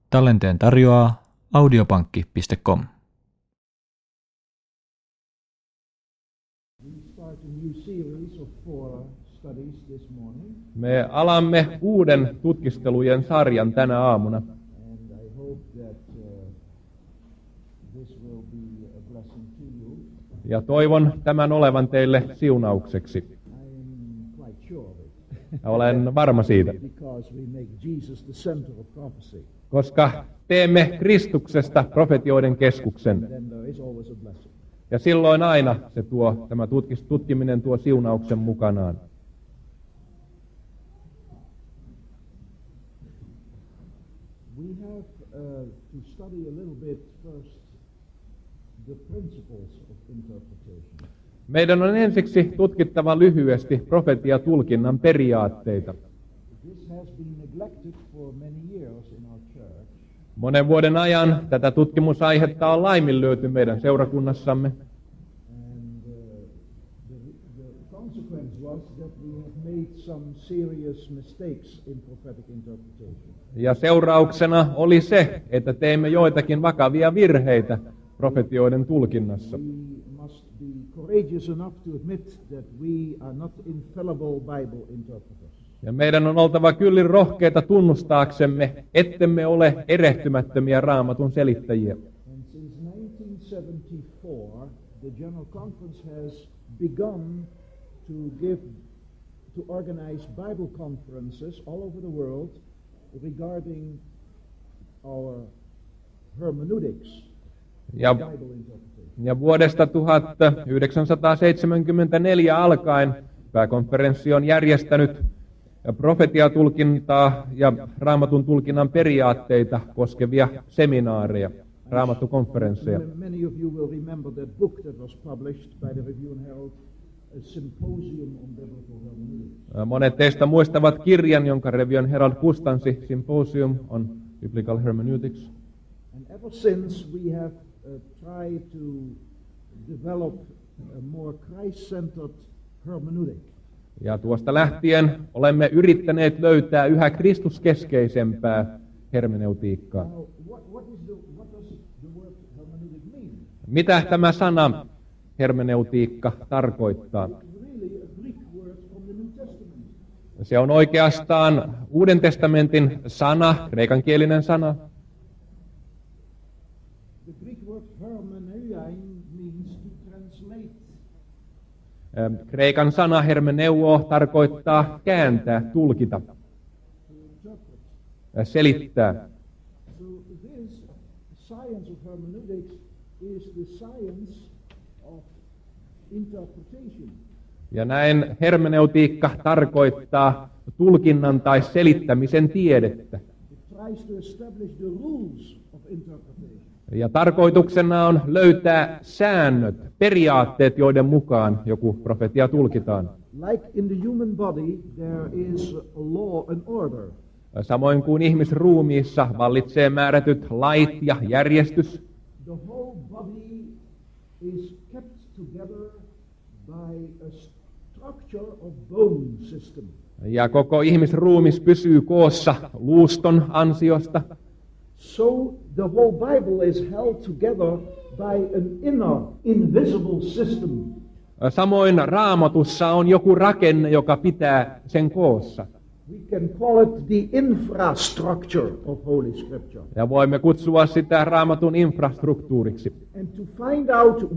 Tallenteen tarjoaa audiopankki.com. Me alamme uuden tutkistelujen sarjan tänä aamuna. Ja toivon tämän olevan teille siunaukseksi. Ja olen varma siitä. Koska teemme Kristuksesta profetioiden keskuksen. Ja silloin aina tämä tutkiminen tuo siunauksen mukanaan. We have to study a little bit first the principles of interpretation. Meidän on ensiksi tutkittava lyhyesti profetiatulkinnan periaatteita. This has been neglected for many years in our church. Monen vuoden ajan tätä tutkimusaihetta on laiminlyöty meidän seurakunnassamme. And the consequence was that we have made some serious mistakes in prophetic interpretation. Ja seurauksena oli se, että teimme joitakin vakavia virheitä profetioiden tulkinnassa. We must be courageous enough to admit that we are not infallible Bible interpreters. Ja meidän on oltava kyllin rohkeita tunnustaaksemme, ettemme ole erehtymättömiä Raamatun selittäjiä. And since 1974, the General Conference has begun to organize Bible conferences all over the world regarding our hermeneutics, Bible interpretation. Ja vuodesta 1974 alkaen pääkonferenssi on järjestänyt profetiatulkintaa ja Raamatun tulkinnan periaatteita koskevia seminaareja, Raamattukonferensseja. Many of you will remember that book that was published by the Review and Herald, A Symposium on Biblical Hermeneutics. Monet teistä muistavat kirjan, jonka Review and Herald kustansi, Symposium on Biblical Hermeneutics. And ever since we have tried to develop a more Christ-centered hermeneutic. Ja tuosta lähtien olemme yrittäneet löytää yhä kristuskeskeisempää hermeneutiikkaa. Now, what does the word hermeneutic mean? Mitä tämä sana hermeneutiikka tarkoittaa? It's really a Greek word from the New Testament. Se on oikeastaan Uuden testamentin sana, kreikankielinen sana. The Greek word hermeneuein means to translate. Kreikan sana hermeneuo tarkoittaa kääntää, tulkita, selittää. So this science of hermeneutics is the science of interpretation. Ja näin hermeneutiikka tarkoittaa tulkinnan tai selittämisen tiedettä. It tries to establish the rules of interpretation. Ja tarkoituksena on löytää säännöt, periaatteet, joiden mukaan joku profetia tulkitaan. Like in the human body, there is a law and order. Samoin kuin ihmisruumiissa vallitsee määrätyt lait ja järjestys. The whole body is kept together by a structure of bone system. Ja koko ihmisruumis pysyy koossa luuston ansiosta. So the whole Bible is held together by an inner, invisible system. Samoin Raamatussa on joku rakenne, joka pitää sen koossa. We can call it the infrastructure of Holy Scripture. Ja voimme kutsua sitä Raamatun infrastruktuuriksi. And to find out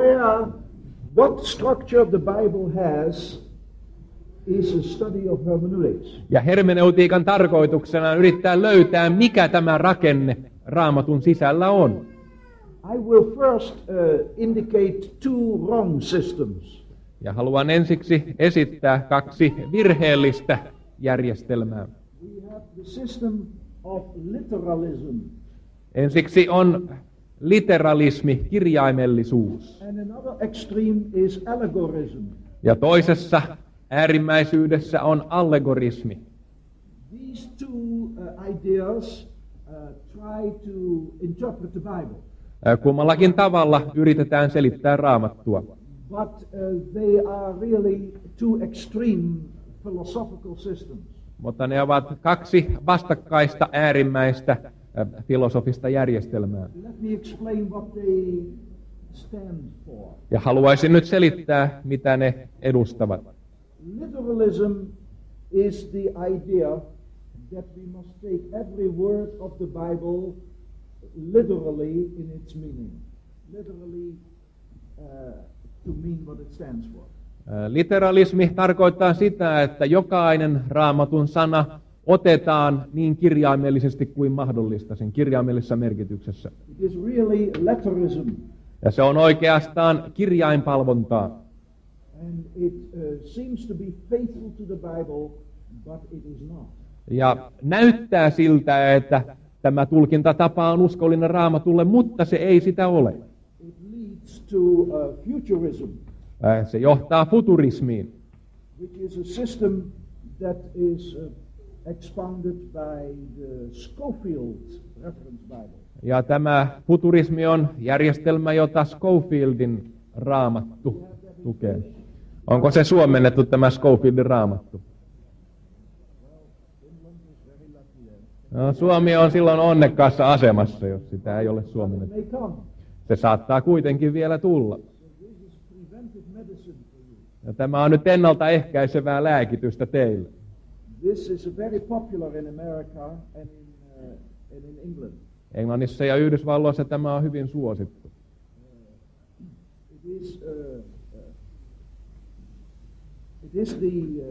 what structure the Bible has is a study of hermeneutics. Ja hermeneutiikan tarkoituksena on yrittää löytää, mikä tämä rakenne Raamatun sisällä on. I will first indicate two wrong systems. Ja haluan ensiksi esittää kaksi virheellistä järjestelmää. We have the system of literalism. Ensiksi on literalismi, kirjaimellisuus. And another extreme is allegorism. Ja toisessa äärimmäisyydessä on allegorismi. These two ideas try to interpret the Bible. Kummallakin tavalla yritetään selittää Raamattua. But they are really two extreme philosophical systems. Mutta ne ovat kaksi vastakkaista äärimmäistä filosofista järjestelmää. Let me explain what they stand for. Ja haluaisin nyt selittää, mitä ne edustavat. Literalism is the idea that we must take every word of the Bible literally in its meaning. Literally to mean what it stands for. Literalismi tarkoittaa sitä, että jokainen Raamatun sana otetaan niin kirjaimellisesti kuin mahdollista sen kirjaimellisessä merkityksessä. It is really letterism. Ja se on oikeastaan kirjainpalvontaa. And it seems to be faithful to the Bible, but it is not. Ja näyttää siltä, että tämä tulkintatapa on uskollinen Raamatulle, mutta se ei sitä ole. It leads to futurism, Se johtaa futurismiin, which is a system that is expounded by the Schofield Reference Bible. ja tämä futurismi on järjestelmä, jota Schofieldin Raamattu tukee. Onko se suomennettu tämä Schofieldin Raamattu? No, Suomi on silloin onnekkaassa asemassa, jos sitä ei ole suomennettu. May come. Se saattaa kuitenkin vielä tulla. This is preventive medicine for you. Ja tämä on nyt ennaltaehkäisevää lääkitystä teille. This is very popular in America and in England. Englannissa ja Yhdysvalloissa tämä on hyvin suosittu. It is the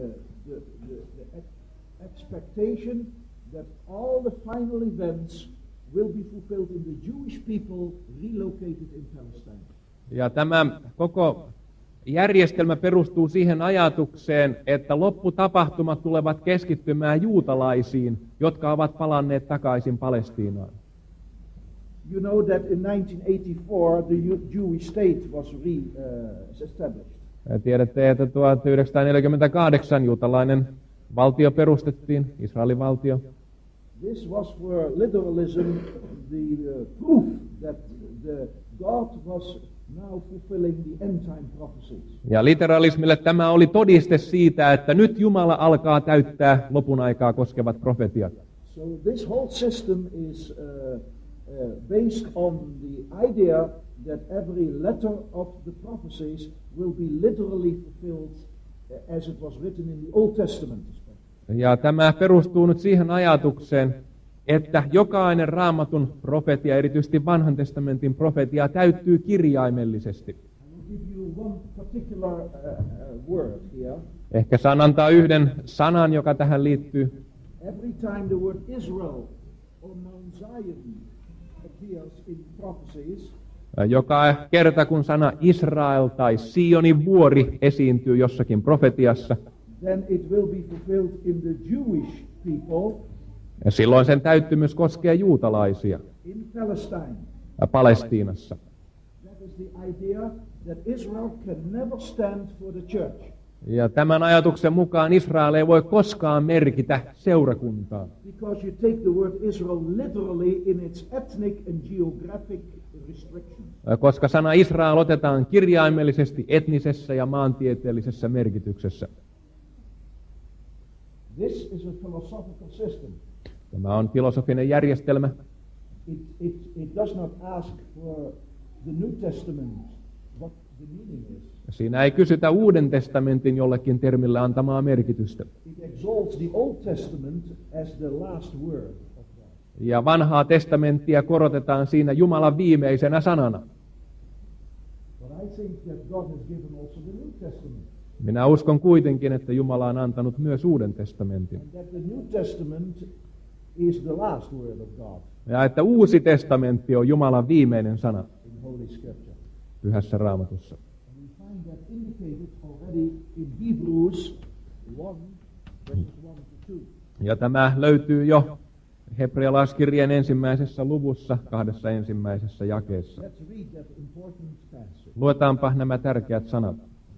expectation that all the final events will be fulfilled in the Jewish people relocated in Palestine. Ja tämä koko järjestelmä perustuu siihen ajatukseen, että lopputapahtumat tulevat keskittymään juutalaisiin, jotka ovat palanneet takaisin Palestiinaan. You know that in 1984 the Jewish state was established. Tiedätte, että 1948 juutalainen valtio perustettiin, Israelin valtio. This was for literalism the proof that God was now fulfilling the end time prophecies. Ja literalismille tämä oli todiste siitä, että nyt Jumala alkaa täyttää lopun aikaa koskevat profetiat. So this whole system is based on the idea that every letter of the prophecies will be literally fulfilled as it was written in the Old Testament. Ja tämä perustuu nyt siihen ajatukseen, että jokainen Raamatun profetia, erityisesti Vanhan testamentin profetia, täyttyy kirjaimellisesti. I will give you one particular word here. Ehkä saan antaa yhden sanan, joka tähän liittyy. Every time the word Israel or Mount Zion appears in prophecies, Joka kerta, kun sana Israel tai Sionin vuori esiintyy jossakin profetiassa, then it will be fulfilled in the Jewish people ja silloin sen täyttymys koskee juutalaisia in Palestine. Palestiinassa. That is the idea that Israel can never stand for the church. Ja tämän ajatuksen mukaan Israel ei voi koskaan merkitä seurakuntaa, Because you take the word Israel literally in its ethnic and geographic restrictions. koska sana Israel otetaan kirjaimellisesti etnisessä ja maantieteellisessä merkityksessä. This is a philosophical system. Tämä on filosofinen järjestelmä. It does not ask for the New Testament what the meaning is. Siinä ei kysytä Uuden testamentin jollekin termille antamaa merkitystä. It exalts the Old Testament as the last word of God. Ja vanhaa testamenttia korotetaan siinä Jumalan viimeisenä sanana. But I think that God has given also the New Testament. Minä uskon kuitenkin, että Jumala on antanut myös Uuden testamentin. And that the New Testament is the last word of God Ja että Uusi testamentti on Jumalan viimeinen sana in Holy Scripture. Pyhässä Raamatussa. And we find that indicated already in Hebrews 1, verses 1 to 2. Ja tämä löytyy jo hebrealaiskirjeen 1. luvussa 2 ensimmäisessä jakeessa. Let's read that important passage. Luetaanpa nämä tärkeät sanat.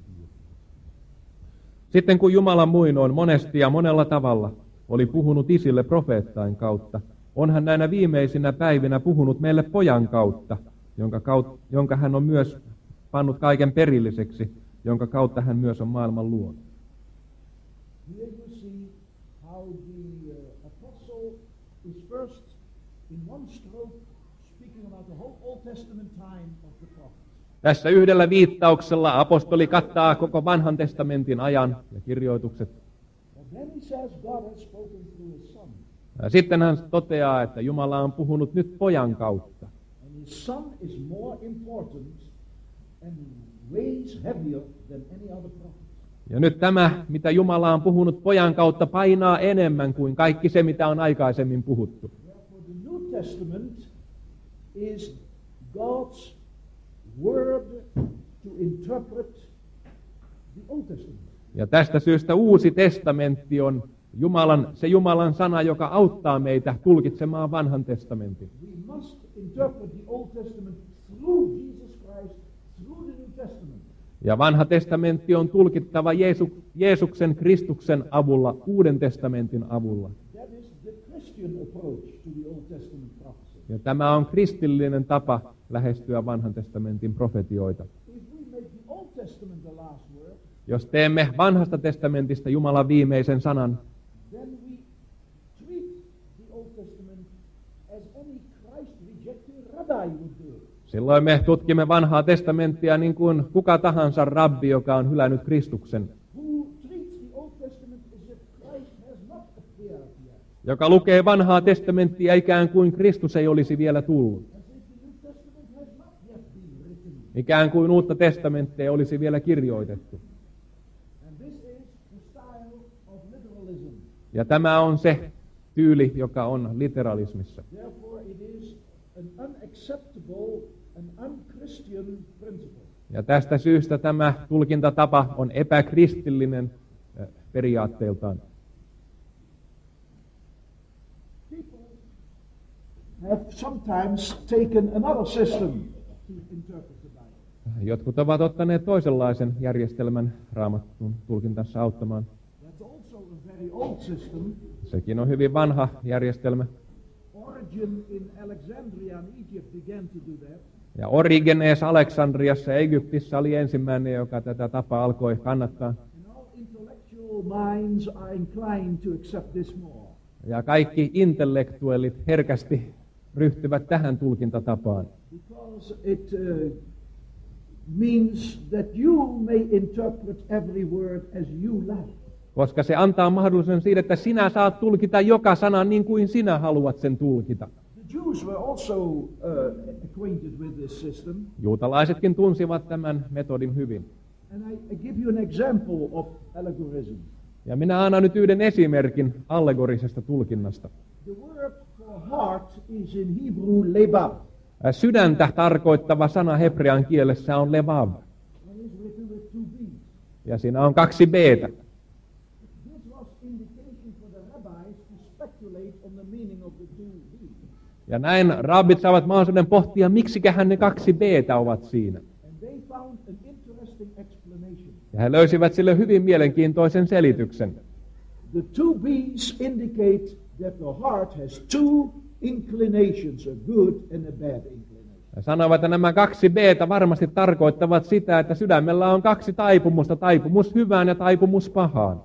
Sitten kun Jumala muinoin monesti ja monella tavalla oli puhunut isille profeettain kautta, on hän näinä viimeisinä päivinä puhunut meille pojan kautta, jonka hän on myös pannut kaiken perilliseksi, jonka kautta hän myös on maailman luonut. Here you see how the apostle is first in one stroke speaking about the whole Old Testament time of the prophets. Tässä yhdellä viittauksella apostoli kattaa koko vanhan testamentin ajan ja kirjoitukset. But then he says God has spoken through his son. Sitten hän toteaa, että Jumala on puhunut nyt pojan kautta. And his son is more important and weighs heavier than any other prophet. Ja nyt tämä, mitä Jumala on puhunut pojan kautta, painaa enemmän kuin kaikki se, mitä on aikaisemmin puhuttu. Therefore the New Testament is God's word to interpret the Old Testament. Ja tästä syystä Uusi testamentti on Jumalan sana, joka auttaa meitä tulkitsemaan vanhan testamentin. We must interpret the Old Testament through Jesus Christ, through the New Testament. Ja vanha testamentti on tulkittava Jeesuksen Kristuksen avulla, Uuden testamentin avulla. That is the Christian approach to the Old Testament prophecy. Ja tämä on kristillinen tapa lähestyä vanhan testamentin profetioita. If we make the Old Testament the last word, Jos teemme vanhasta testamentista Jumalan viimeisen sanan, then we treat the Old Testament as any Christ-rejecting rabbi would do. silloin me tutkimme vanhaa testamenttia niin kuin kuka tahansa rabbi, joka on hylännyt Kristuksen, Who treats the Old Testament as if Christ has not appeared yet. joka lukee vanhaa testamenttia ikään kuin Kristus ei olisi vielä tullut, As if the New Testament has not yet been written. ikään kuin uutta testamenttia olisi vielä kirjoitettu. And this is the style of literalism. Ja tämä on se tyyli, joka on literalismissa. Therefore it is an unacceptable and unchristian principle. Ja tästä syystä tämä tulkintatapa on epäkristillinen periaatteeltaan. People have sometimes taken another system to interpret the Bible. Jotkut ovat ottaneet toisenlaisen järjestelmän Raamatun tulkintansa auttamaan. That's also a very old system. Sekin on hyvin vanha järjestelmä. Origen in Alexandria in Egypt began to do that. Ja Origenes Aleksandriassa Egyptissä oli ensimmäinen, joka tätä tapaa alkoi kannattaa. And all intellectual minds are inclined to accept this more. Ja kaikki intellektuellit herkästi ryhtyvät tähän tulkintatapaan. Because it means that you may interpret every word as you like. Koska se antaa mahdollisuuden siitä, että sinä saat tulkita joka sanan niin kuin sinä haluat sen tulkita. The Jews were also acquainted with this system. Juutalaisetkin tunsivat tämän metodin hyvin. And I give you an example of allegorism. Ja minä annan nyt yhden esimerkin allegorisesta tulkinnasta. The word for heart is in Hebrew lebab. Sydäntä tarkoittava sana hebrean kielessä on levav. And is written with two B's. Ja siinä on 2 b-tä. This was indication for the rabbis to speculate on the meaning of the two B's. Ja näin rabbit saavat mahdollisuuden pohtia, miksikähän ne 2 b-tä ovat siinä. And they found an interesting explanation. Ja he löysivät sille hyvin mielenkiintoisen selityksen. The two B's indicate that the heart has two inclinations, a good and a bad inclination. Ja sanoivat, että nämä 2 b-tä varmasti tarkoittavat sitä, että sydämellä on 2 taipumusta, taipumus hyvään ja taipumus pahaan.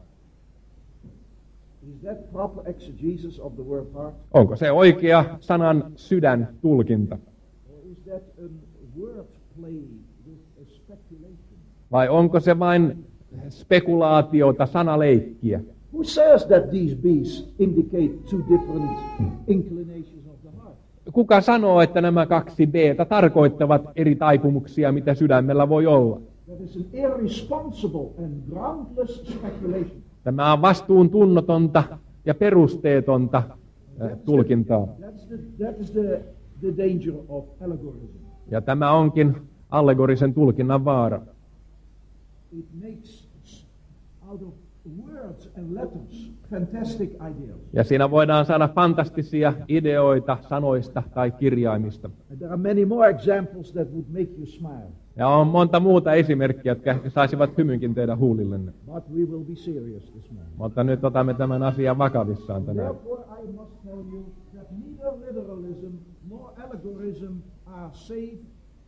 Is that proper exegesis of the word heart? Onko se oikea sanan sydän tulkinta? Or is that a word play with a speculation? Vai onko se vain spekulaatiota, sanaleikkiä? Who says that these B's indicate two different inclinations of the heart? Kuka sanoo, että nämä 2 b-tä tarkoittavat eri taipumuksia, mitä sydämellä voi olla? That is an irresponsible and groundless speculation. Tämä on vastuuntunnotonta ja perusteetonta tulkintaa. That is the danger of allegorism. Ja tämä onkin allegorisen tulkinnan vaara. It makes out of words and letters fantastic ideas. Ja siinä voidaan saada fantastisia ideoita sanoista tai kirjaimista. And there are many more examples that would make you smile. Ja on monta muuta esimerkkiä, jotka ehkä saisivat hymynkin teidän huulillenne. But we will be serious this morning. Mutta nyt otamme tämän asian vakavissaan tänään. Therefore, I must tell you that neither literalism nor allegorism are safe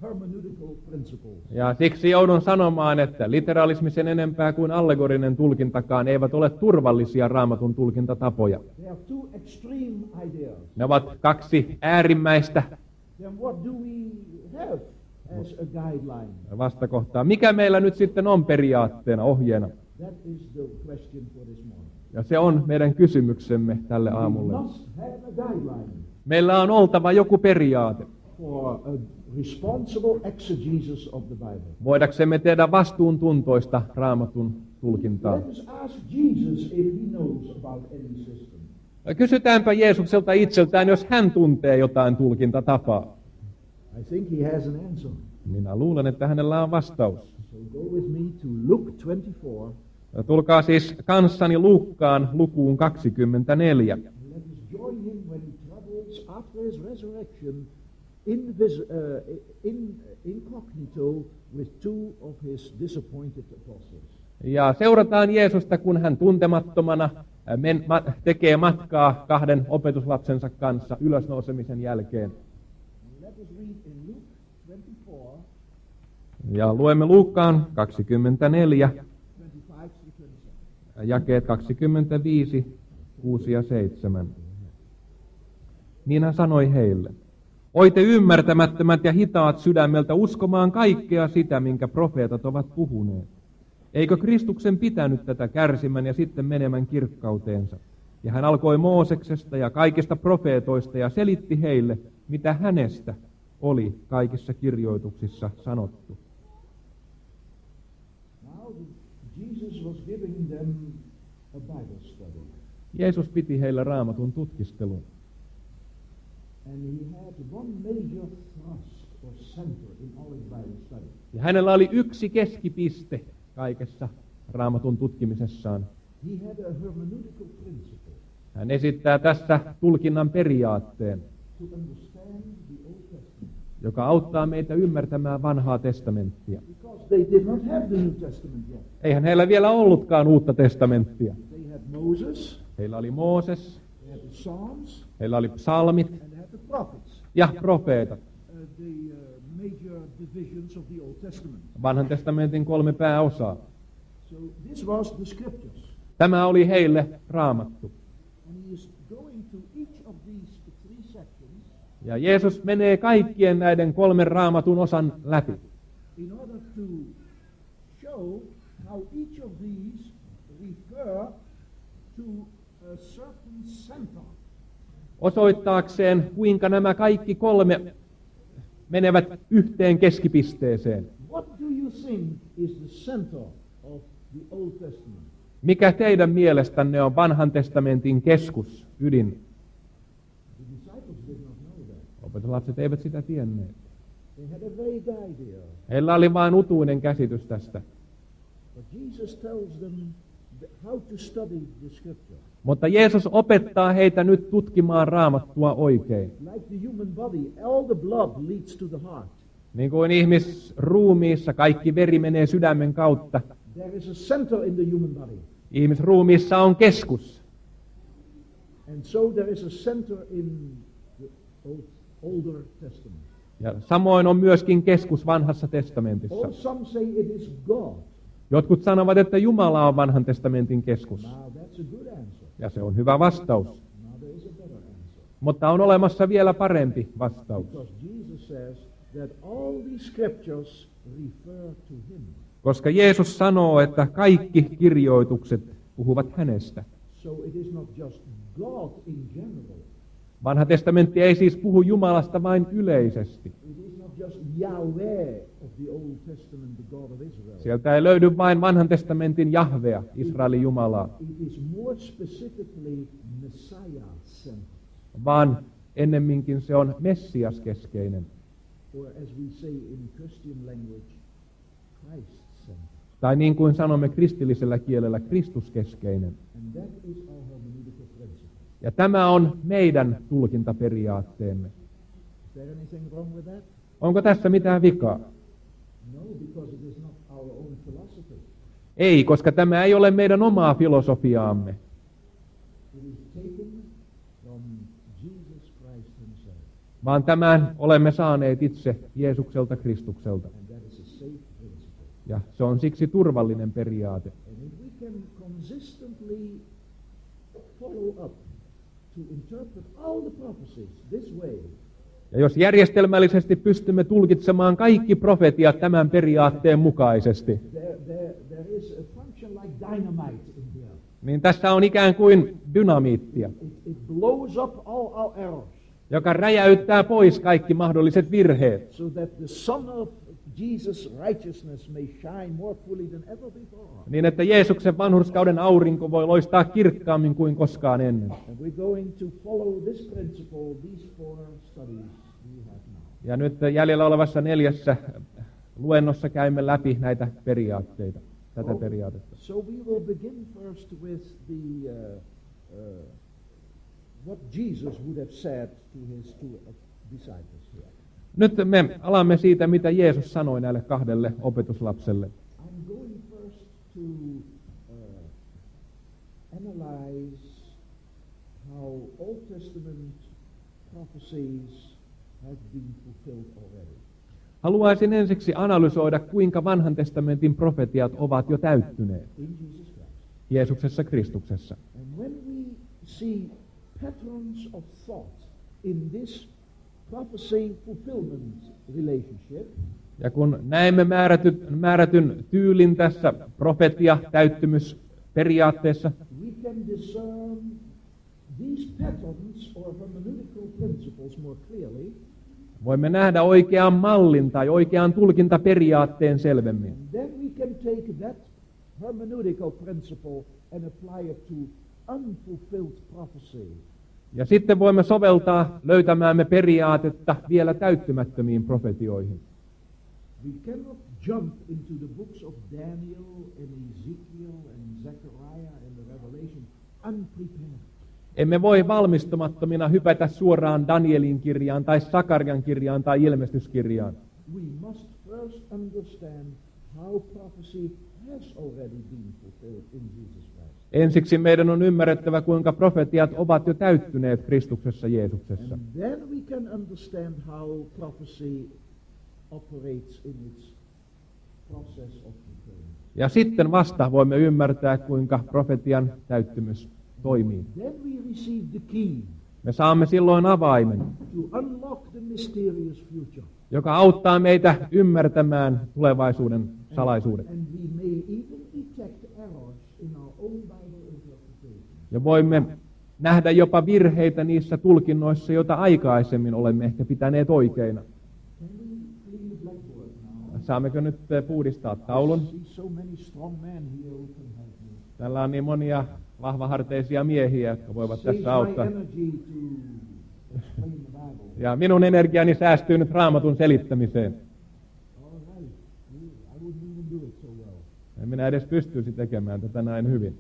hermeneutical principles. Ja siksi joudun sanomaan, että literaalismi sen enempää kuin allegorinen tulkintakaan eivät ole turvallisia Raamatun tulkintatapoja. They are two extreme ideas. Ne ovat kaksi äärimmäistä Then what do we have as a guideline? vastakohtaa. Mikä meillä nyt sitten on periaatteena, ohjeena? That is the question for this morning. Ja se on meidän kysymyksemme tälle We aamulle. must have a guideline Meillä on oltava joku periaate. for a responsible exegesis of the Bible. Voidaksemme tehdä vastuuntuntoista Raamatun tulkintaa. Let us ask Jesus if he knows about any system. Kysytäänpä Jeesukselta itseltään, jos hän tuntee jotain tulkintatapaa. I think he has an answer. Minä luulen, että hänellä on vastaus. So go with me to Luke 24. Tulkaa siis kanssani Luukkaan lukuun 24. Let us join him when he travels after his resurrection incognito with two of his disappointed apostles. Ja seurataan Jeesusta, kun hän tuntemattomana tekee matkaa kahden opetuslapsensa kanssa ylösnousemisen jälkeen. Let us read in Luke 24, Ja luemme Luukkaan 24, 25 to 27. jakeet 25, 6 ja 7. Niin hän sanoi heille, oi te ymmärtämättömät ja hitaat sydämeltä uskomaan kaikkea sitä, minkä profeetat ovat puhuneet. Eikö Kristuksen pitänyt tätä kärsimän ja sitten menemän kirkkauteensa? Ja hän alkoi Mooseksesta ja kaikista profeetoista ja selitti heille, mitä hänestä oli kaikissa kirjoituksissa sanottu. Now Jesus was giving them a Bible study. Jeesus piti heille Raamatun tutkistelun. And he had one major thrust or center in all his Bible study. Ja hänellä oli yksi keskipiste kaikessa Raamatun tutkimisessaan. He had a hermeneutical principle Hän esittää tässä tulkinnan periaatteen, to understand the Old Testament. joka auttaa meitä ymmärtämään vanhaa testamenttia. Because they did not have the New Testament yet. Eihän heillä vielä ollutkaan uutta testamenttia. They had Moses, Heillä oli Mooses, they had the Psalms, heillä oli psalmit and they had the prophets. ja profeetat. The major divisions of the Old Testament. Vanhan testamentin 3 pääosaa. So this was the scriptures. Tämä oli heille Raamattu. And he is going to each of these 3 sections Ja Jeesus menee kaikkien näiden 3 Raamatun osan läpi, in order to show how each of these refer to a certain center. osoittaakseen, kuinka nämä kaikki 3 menevät yhteen keskipisteeseen. What do you think is the center of the Old Testament? Mikä teidän mielestänne on vanhan testamentin keskus, ydin? The disciples did not know that. Opetuslapset eivät sitä tienneet. They had a vague idea. Heillä oli vain utuinen käsitys tästä. But Jesus tells them how to study the scripture. Mutta Jeesus opettaa heitä nyt tutkimaan Raamattua oikein. Like the human body, all the blood leads to the heart. Niin kuin ihmisruumiissa kaikki veri menee sydämen kautta. There is a center in the human body. Ihmisruumiissa on keskus. And so there is a center in the Older Testament. Ja samoin on myöskin keskus vanhassa testamentissa. Or some say it is God. Jotkut sanovat, että Jumala on vanhan testamentin keskus. Now that's a good answer. Ja se on hyvä vastaus. Now there is a better answer. Mutta on olemassa vielä parempi vastaus. Because Jesus says that all these scriptures refer to him. Koska Jeesus sanoo, että kaikki kirjoitukset puhuvat hänestä. So it is not just God in general. Vanha testamentti ei siis puhu Jumalasta vain yleisesti. It is not just Yahweh of the Old Testament, the God of Israel. Sieltä ei löydy vain vanhan testamentin Jahvea, Israelin Jumalaa, It is more specifically Messiah-centered. vaan ennemminkin se on Messias-keskeinen. Or as we say in Christian language, Christ-centered. Tai niin kuin sanomme kristillisellä kielellä, Kristuskeskeinen. And that is our hermeneutical principle. Ja tämä on meidän tulkintaperiaatteemme. Is there anything wrong with that? Onko tässä mitään vikaa? No, because it is not our own philosophy. Ei, koska tämä ei ole meidän omaa filosofiaamme. It is taken from Jesus Christ himself. vaan tämän olemme saaneet itse Jeesukselta Kristukselta. And that is a safe principle. Ja se on siksi turvallinen periaate. And if we can consistently follow up to interpret all the prophecies this way, Ja jos järjestelmällisesti pystymme tulkitsemaan kaikki profetiat tämän periaatteen mukaisesti, there is a function like dynamite in here. niin tässä on ikään kuin dynamiittia, It blows up all our errors, joka räjäyttää pois kaikki mahdolliset virheet, so that the sun of Jesus' righteousness may shine more fully than ever before. niin että Jeesuksen vanhurskauden aurinko voi loistaa kirkkaammin kuin koskaan ennen. And we're going to follow this principle, these 4 studies we have now. Ja nyt jäljellä olevassa 4. luennossa käymme läpi näitä periaatteita, tätä periaatetta. So we will begin first with the what Jesus would have said to his 2 disciples here. Nyt me alamme siitä, mitä Jeesus sanoi näille 2 opetuslapselle. I'm going first to analyze how Old Testament prophecies have been fulfilled already. Haluaisin ensiksi analysoida, kuinka vanhan testamentin profetiat ovat jo täyttyneet In Jesus Christ. Jeesuksessa Kristuksessa. And when we see patterns of thought in this prophecy fulfillment relationship, Ja kun näemme määrätyn tyylin tässä profetia-täyttymysperiaatteessa, we can discern these patterns or hermeneutical principles more clearly. voimme nähdä oikean mallin tai oikean tulkintaperiaatteen selvemmin. And then we can take that hermeneutical principle and apply it to unfulfilled prophecy. Ja sitten voimme soveltaa löytämäämme periaatetta vielä täyttymättömiin profetioihin. We cannot jump into the books of Daniel and Ezekiel and Zechariah and the Revelation unprepared. Emme voi valmistumattomina hypätä suoraan Danielin kirjaan tai Sakarian kirjaan tai ilmestyskirjaan. We must first understand how prophecy has already been fulfilled in Jesus Christ. Ensiksi meidän on ymmärrettävä, kuinka profetiat ovat jo täyttyneet Kristuksessa Jeesuksessa. And then we can understand how prophecy operates in its process of fulfillment. Ja sitten vasta voimme ymmärtää, kuinka profetian täyttymys toimii. Then we receive the key Me saamme silloin avaimen, to unlock the mysterious future. joka auttaa meitä ymmärtämään tulevaisuuden salaisuudet. And we may even detect errors in our own Bible interpretation. Ja voimme nähdä jopa virheitä niissä tulkinnoissa, joita aikaisemmin olemme ehkä pitäneet oikeina. Can we clean the blackboard now? Saammeko nyt puhdistaa taulun? I see so many strong men here who can help me. Täällä on niin monia vahvaharteisia miehiä, jotka voivat Saves tässä my auttaa. energy to explain the Bible. Ja minun energiani säästyy nyt Raamatun selittämiseen. All right. I wouldn't even do it so well. En minä edes pystyisi tekemään tätä näin hyvin.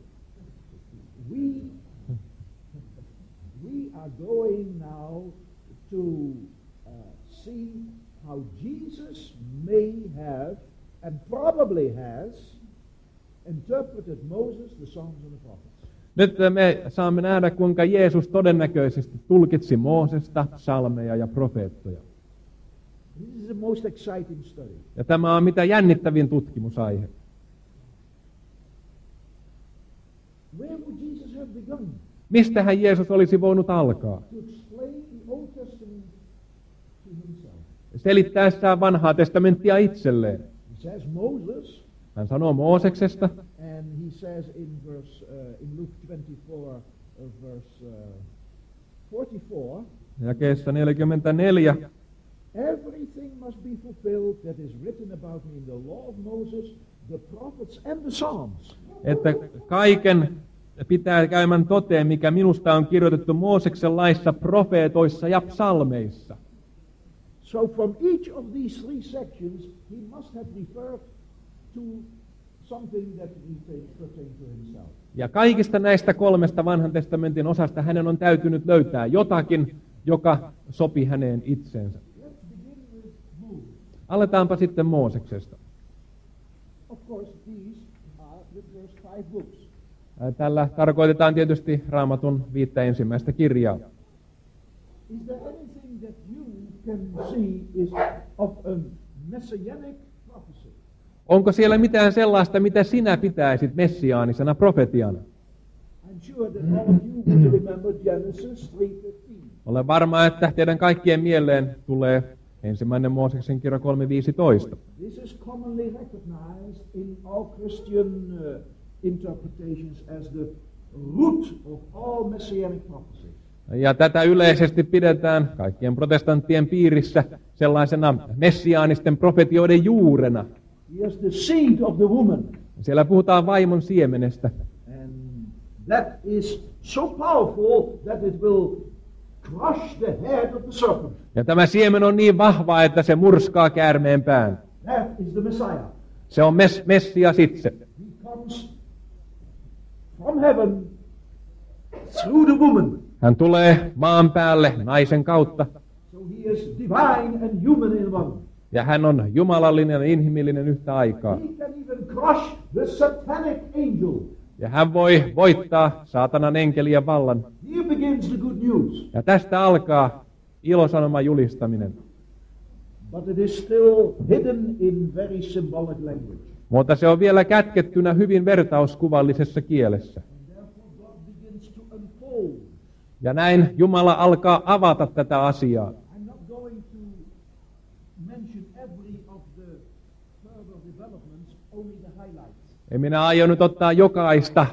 We are going now to see how Jesus may have, and probably has, interpreted Moses, the Psalms and the Prophets. Nyt me saamme nähdä, kuinka Jeesus todennäköisesti tulkitsi Moosesta, psalmeja ja profeettoja. This is the most exciting study. Ja tämä on mitä jännittävin tutkimusaihe. Where would Jesus have begun? Mistähän Jeesus olisi voinut alkaa? To explain the Old Testament to himself. Selittäessään vanhaa testamenttia itselleen. He says Moses, Hän sanoo Mooseksesta, and he says in Luke 24, verse 44, jakeessa 44, everything must be fulfilled that is written about me in the law of Moses, the prophets and the Psalms. että kaiken pitää käymän toteen, mikä minusta on kirjoitettu Mooseksen laissa, profeetoissa ja psalmeissa. So from each of these 3 sections, he must have referred to something that pertained to himself. Ja kaikista näistä 3 vanhan testamentin osasta hänen on täytynyt löytää jotakin, joka sopi häneen itseensä. Let's begin with Moses. Aletaanpa sitten Mooseksesta. Of course, these are the first 5 books. Tällä tarkoitetaan tietysti Raamatun 5 ensimmäistä kirjaa. Is there anything that you can see is of a messianic prophecy. Onko siellä mitään sellaista, mitä sinä pitäisit messiaanisena profetiana? I'm sure that all of you would remember Genesis 3:15. Olen varma, että teidän kaikkien mieleen tulee 1. Mooseksen kirja 3:15. This is commonly recognized in all Christian interpretations as the root of all messianic prophecy. Ja tätä yleisesti pidetään kaikkien protestanttien piirissä sellaisena messiaanisten profetioiden juurena. Here's the seed of the woman. Siellä puhutaan vaimon siemenestä. And that is so powerful that it will crush the head of the serpent. Ja tämä siemen on niin vahva, että se murskaa käärmeen pään. That is the Messiah. Se on Messias itse. He comes from heaven through the woman. Hän tulee maan päälle naisen kautta. So he is divine and human in one. Ja hän on jumalallinen ja inhimillinen yhtä aikaa. He can even crush the satanic angel. Ja hän voi voittaa saatanan enkelien vallan. Here begins the good news. Ja tästä alkaa ilosanoman julistaminen. But it is still hidden in very symbolic language. Mutta se on vielä kätkettynä hyvin vertauskuvallisessa kielessä. And therefore God begins to unfold. Ja näin Jumala alkaa avata tätä asiaa. I'm not going to mention every of the further developments, only the highlights. En minä aion nyt ottaa jokaista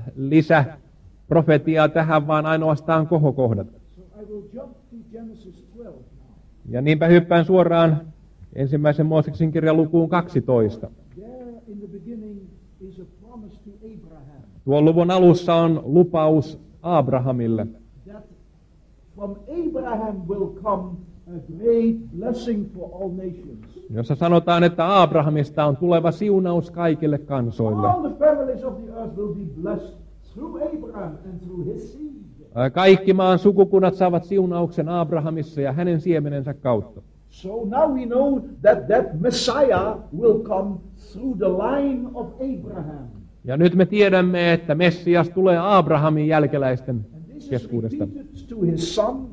lisäprofetiaa tähän, vaan ainoastaan kohokohdat. So I will jump to Genesis 12 now. Ja niinpä hyppään suoraan 1. Mooseksen kirjan lukuun 12. There in the beginning is a promise to Abraham Tuon luvun alussa on lupaus Abrahamille, that from Abraham will come a great blessing for all nations. jossa sanotaan, että Abrahamista on tuleva siunaus kaikille kansoille. All the families of the earth will be blessed through Abraham and through his seed. Kaikki maan sukukunnat saavat siunauksen Abrahamissa ja hänen siemenensä kautta. So now we know that that Messiah will come through the line of Abraham. Ja nyt me tiedämme, että Messias tulee Abrahamin jälkeläisten And this is keskuudesta. repeated to his son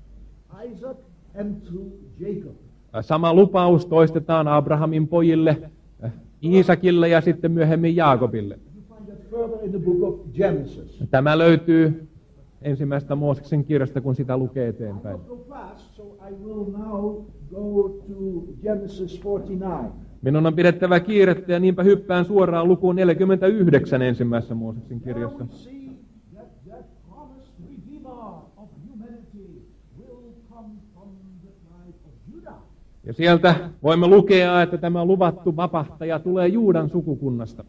Isaac and to Jacob. Sama lupaus toistetaan Abrahamin pojille, Iisakille ja sitten myöhemmin Jaakobille. You find that further in the book of Genesis. Tämä löytyy 1. Mooseksen kirjasta, kun sitä lukee I eteenpäin. will go fast, so I will now go to Genesis 49. Minun on pidettävä kiirettä ja niinpä hyppään suoraan lukuun 49 ensimmäisessä Mooseksen There kirjassa. we see that promised Redeemer of humanity will come from the tribe of Judah. Ja sieltä voimme lukea, että tämä luvattu vapahtaja tulee Juudan sukukunnasta.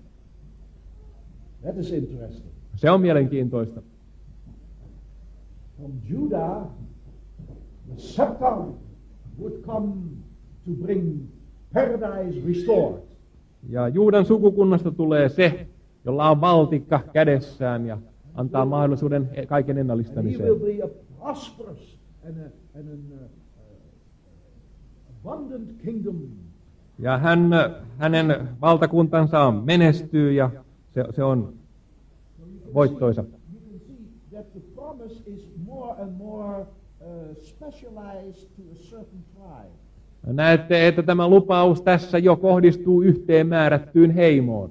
That is interesting. Se on mielenkiintoista. From Judah, the scepter would come to bring paradise restored. Ja Juudan sukukunnasta tulee se, jolla on valtikka kädessään ja antaa mahdollisuuden kaiken And he ennallistamiseen. will be a prosperous and an abundant kingdom. Ja hänen valtakuntansa on menestyy ja se on voittoisa. You can see that the promise is more and more specialized to a certain tribe. Näette, että tämä lupaus tässä jo kohdistuu yhteen määrättyyn heimoon.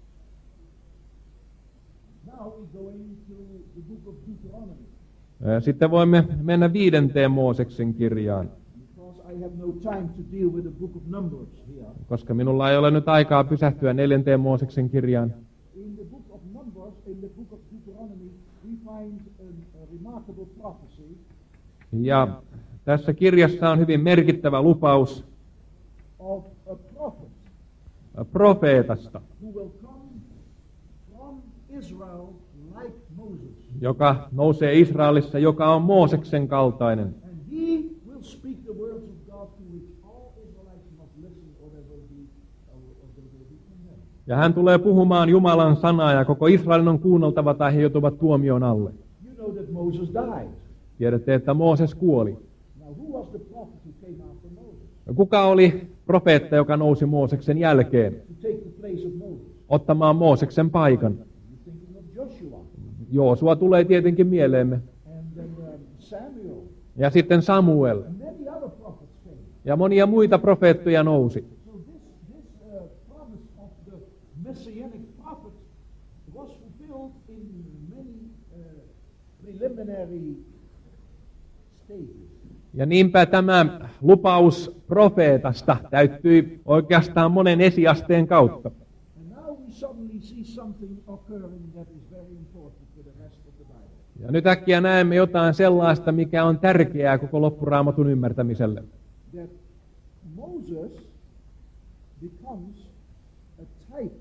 Now we go into the book of Deuteronomy. Sitten voimme mennä 5. Mooseksen kirjaan, Because I have no time to deal with the book of Numbers here. koska minulla ei ole nyt aikaa pysähtyä 4. Mooseksen kirjaan. In the book of Numbers, in the book of Deuteronomy, we find a remarkable prophecy Ja tässä kirjassa on hyvin merkittävä lupaus of a prophet profeetasta, who will come from Israel like Moses. joka nousee Israelissa, joka on Mooseksen kaltainen. And he will speak the words of God to which all Israelites must listen or they will be condemned. Ja hän tulee puhumaan Jumalan sanaa ja koko Israelin on kuunneltava tai he joutuvat tuomion alle. You know that Moses died. Tiedätte, että Mooses kuoli. Now who was the prophet who came after Moses? Kuka oli profeetta, joka nousi Mooseksen jälkeen To take the place of Moses? ottamaan Mooseksen paikan? You're thinking of Joshua. Joosua tulee tietenkin mieleemme. And then Samuel. Ja sitten Samuel. And many other prophets Ja monia muita profeettoja nousi. So this promise of the messianic prophet was fulfilled in many preliminary stages. Ja niinpä tämä lupaus profeetasta täyttyi oikeastaan monen esiasteen kautta. And now we suddenly see something occurring that is very important for the rest of the Bible. Ja nyt äkkiä näemme jotain sellaista, mikä on tärkeää koko loppuraamatun ymmärtämiselle. That Moses becomes a type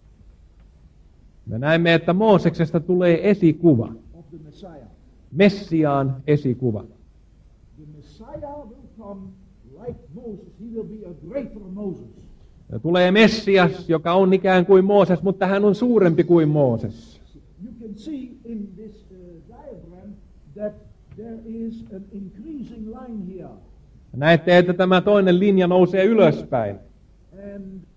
Me näemme, että Mooseksesta tulee esikuva, of the Messiah. Messiaan esikuva. The Messiah will come like Moses. He will be a greater Moses. Ja tulee Messias, joka on ikään kuin Mooses, mutta hän on suurempi kuin Mooses. You can see in this diagram that there is an increasing line here. Näette, että tämä toinen linja nousee ylöspäin. And